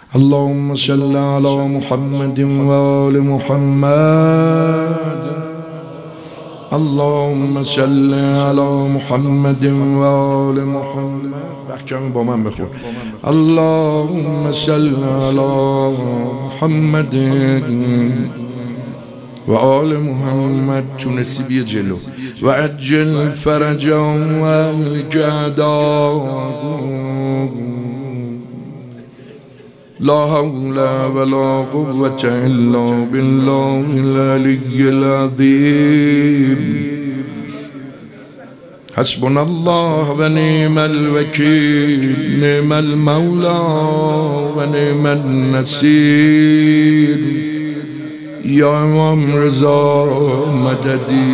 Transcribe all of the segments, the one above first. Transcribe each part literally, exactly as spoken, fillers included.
اللهم صل على محمد وآل محمد. اللهم صل على محمد وآل محمد. بخشم با من بخون. اللهم صل على محمد و آل محمد. تونستی بیا جلو. و عجل فرجا و الجدا. لا حول ولا قوة إلا بالله العلي العظيم. حسبنا الله ونعم الوكيل. نعم المولى ونعم النصير. یا امام رضا مددی.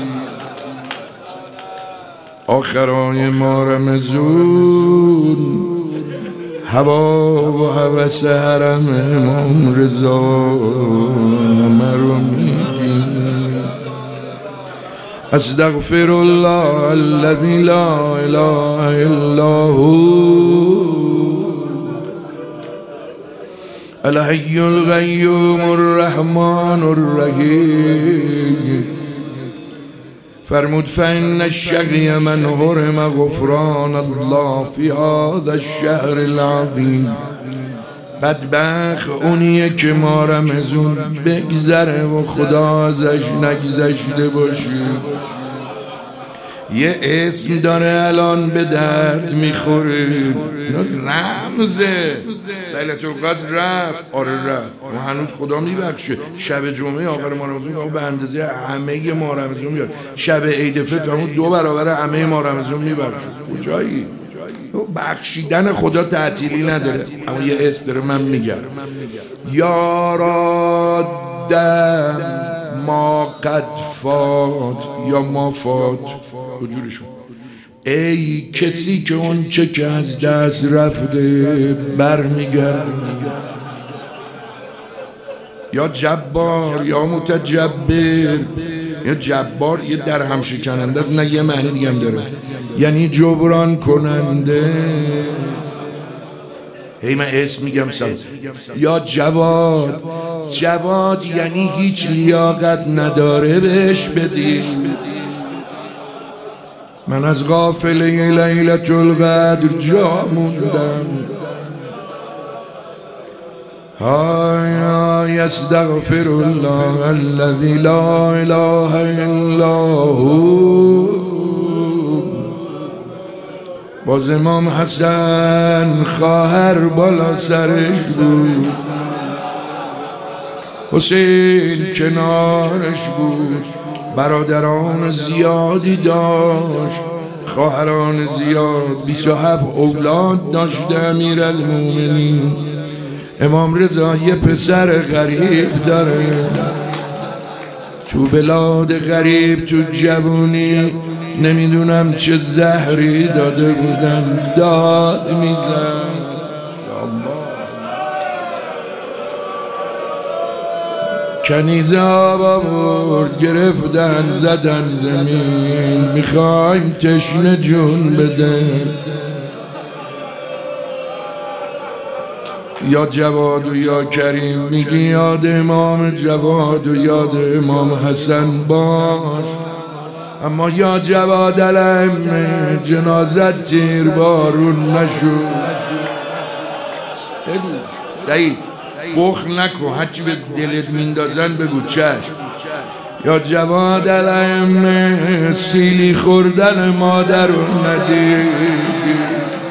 آخرای ما رمضان هوا و هوس حرم امام رضا مرو میگیم. استغفر الله الذي لا اله الا هو الحي القيوم الرحمن الرحيم. فرمود فإن الشقي من حرم غفران الله في هذا الشهر العظيم. بدبخت اونیه که ما رمضان بگذره و خدا ازش نگذشته باشه. یه اسم داره الان به درد میخوره، رمزه. لیلة القدر رفت، آره رفت و هنوز خدا میبخشه. شب جمعه آخر ماه رمضان به اندازه همه ماه رمضان میاد. شب عید فطر همون دو برابر همه ماه رمضان میبخشه. کجایی؟ بخشیدن خدا تعطیلی نداره، اما یه اسم داره من میگم. یا رادم ما قد فات یا ما فات بجورشون. ای کسی که اون چه که از دست رفته برمیگرد. یا جبار یا متجبر. یا جبار یه در هم شکننده است، نه یه معنی دیگه هم داره، یعنی جبران کننده. هی من اسم میگم سب. یا جواد. جواد یعنی هیچ لیاقت نداره بهش بدی. من از غافله لیلة القدر جا موندم. های استغفر الله الذي لا اله الا هو. باز امام حسن خواهر بالا سرش بود، حسین کنارش بود، برادران زیادی داشت، خواهران زیاد، بیست و هفت اولاد داشت امیرالمومنین. امام رضا یه پسر غریب داره، تو بلاد غریب تو جوونی نمیدونم چه زهری داده بودن، داد میزن. کنیزه آب آورد گرفتن زدن زمین، میخوایم تشنه جون بده. یا جواد و یا کریم میگی یاد امام جواد و یاد امام حسن باش. اما یا جواد الائمه جنازت تیر بارون نشو. بگو سعید بخل نکن، هرچی به دلت میندازن بگو چشم. یا جواد الائمه سیلی خوردن مادرون ندیدی.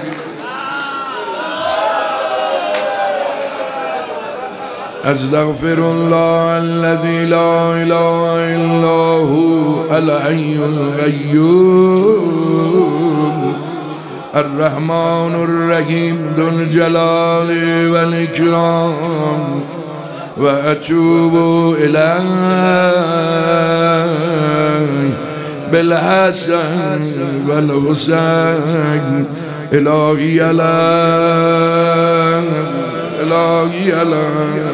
استغفر الله الذي لا اله الا هو الحي القيوم الرحمن الرحيم ذو الجلال والإكرام. وأتوب إليه بالحسن والحسين. إلهي الله إلهي الله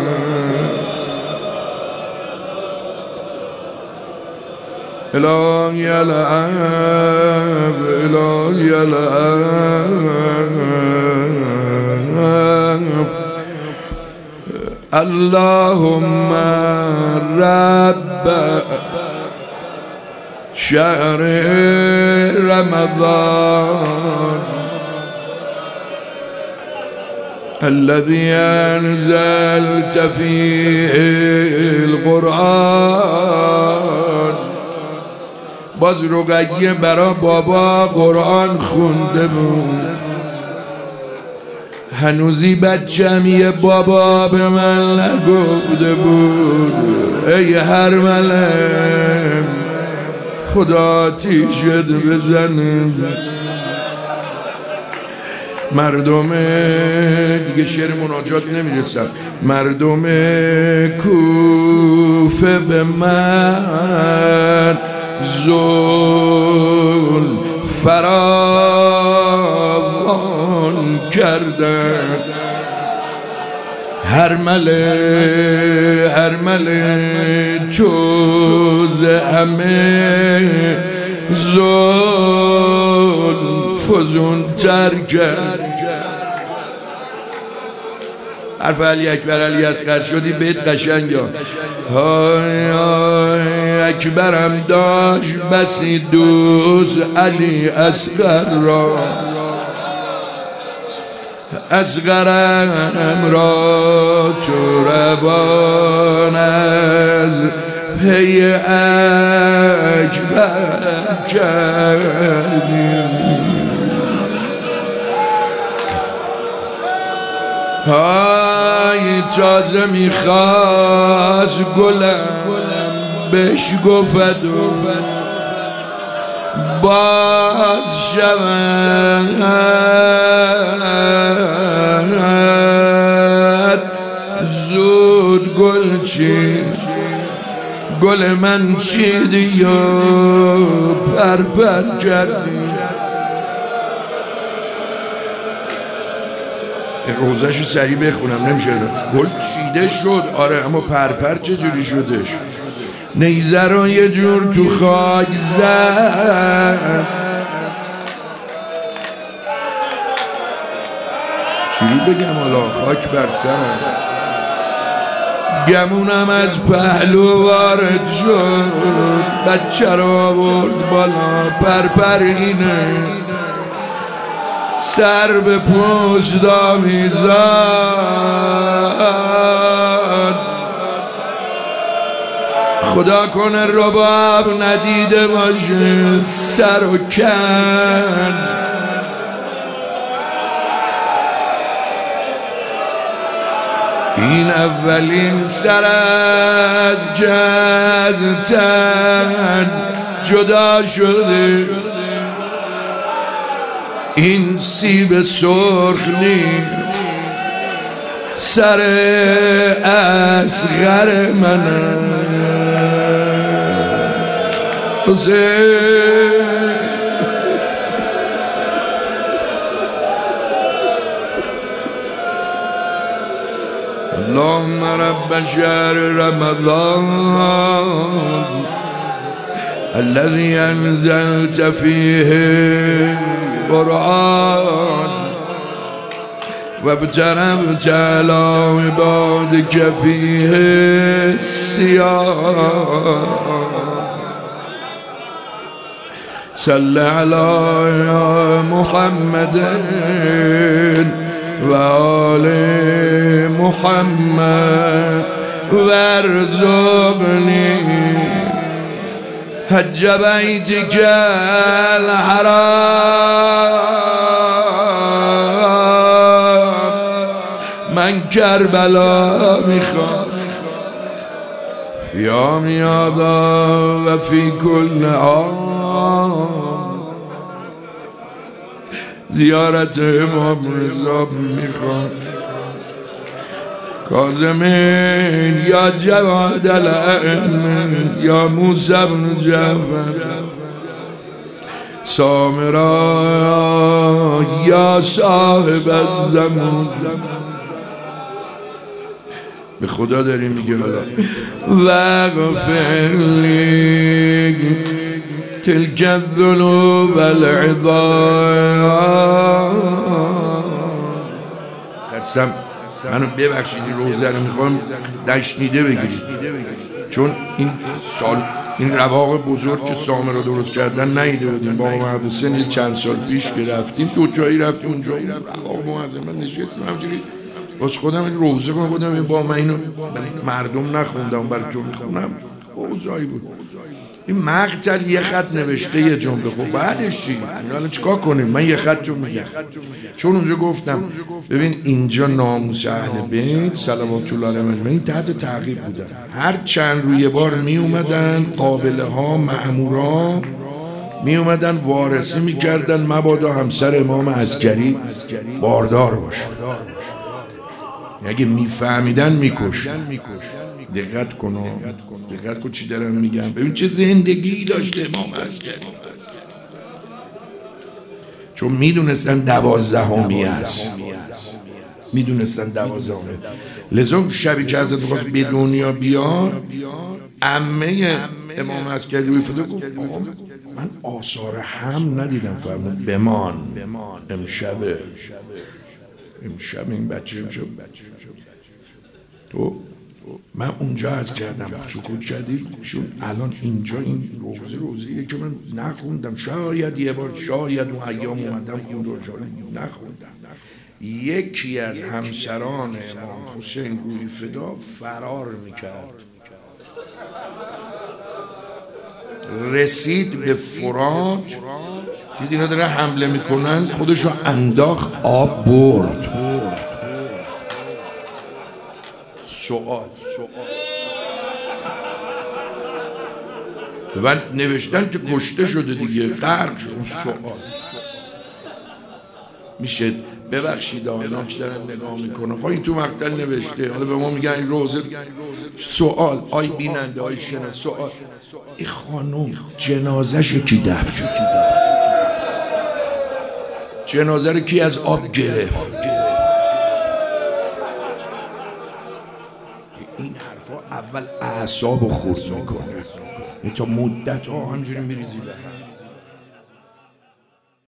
إلهي الأب إلهي الأب اللهم رب شهر رمضان الذي أنزلت فيه القرآن. باز رقیه برا بابا قرآن خونده بود. هنوزی بچم یه بابا به من نگفته بود ای هرمله خدا تیشت بزنه. مردم دیگه شعر مناجات نمیرسم. مردم کوفه به من ظلم فراوان کردن. هرمله هرمله جز همه ظلم فزون تر کرد. حرف علی اکبر علی اصغر شدی بیت قشنگا. های های اکبرم داشت بسی دوست علی اصغر را. اصغرم را تو روان از پی اکبر کردیم. های تازه میخواست گلم بهش گفت باز شود زود گل چید گل من چیدی یا پر پر کردی. روزشو سریع بخونم نمیشه. گل چیده شد آره، اما پرپر چجوری شدش؟ نیزه رو یه جور تو خاک زد. چی رو بگم حالا؟ خاک بر سر. گمونم از پهلو وارد شد بچه رو آورد بالا. پرپر اینه سر به پشت آویزاد. خدا کنه رباب ندیده باشه سر و کن. این اولین سر از که از تن جدا شده. این سیب سرخ نیست سر اصغر منه. اللهم رب شهر رمضان الذي أنزلت فيه القرآن وابتربت على عبادك فيه الصيام. صل على محمد وآل محمد وارزقني حج بيتك الحرام. من کربلا میخوام فیام یادا و فی کل عام. زیارت امام رضا میخوام. کاظمین یا جواد الائمه یا موسی بن جعفر. سامرا یا صاحب الزمان. به خدا داریم میگه حالا وغفر لی تلك الذنوب العظام. قسم منو ببخشید روزه رو میخوام دشنیده بگیرید، چون این سال این رواق بزرگ که سامه رو درست کردن نیده بودیم. با محمد حسین یه چند سال پیش که رفتیم دو جایی رفتیم اونجا رواق معظم من نشستیم همجوری باز خودم این روزه کنم بودم با من اینو مردم نخوندم برای تو میخونم اوضاعی بود. این مقتل یه خط نوشته یه جمله، خب بعدش چی؟ الان چیکار کنیم؟ من یه خط رو میگم چون اونجا گفتم ببین اینجا ناموس اهل بیت صلوات الله علیهم اجمعین تحت تعقیب بودن، هر چند روی بار می اومدن قابله ها مأمورا می اومدن وارسی میکردن مبادا همسر امام عسکری باردار باشه، اگه میفهمیدن میکشتن. دقت کن دقت کن چی دارم میگم. ببین چه زندگی داشته امام عسکری، چون میدونستن دوازدهمی است، میدونستن دوازدهمی. لذا شبی که حضرت خواست به دنیا بیاد عمه امام عسکری روی فدا گفت آقا من آثار هم ندیدم، فرمود بمان امشب امشب این بچه امشب تو من اونجا از کردم سکوت کردی شون الان اینجا این روزه روزیه که من نخوندم، شاید یه بار شاید اون ایام اومدم خوندم نخوندم. یکی از همسران امام حسین روی فدا فرار میکرد، رسید به فرات، دید اینا داره حمله میکنن، خودشو انداخت آب برد. سوال و نوشتن که کشته شده دیگه، غرق شد. سوال میشه ببخشید آنها که دارن نگاه میکنن خواهی تو مقتل نوشته، حالا به ما میگن این روزه. سوال آی بیننده آی شنه سوال این خانوم جنازه شو کی دفن شد؟ جنازه رو کی از آب گرفت؟ این حرفا اول اعصاب خورد میکنه، تا مدت ها همجوری میریزی به هم.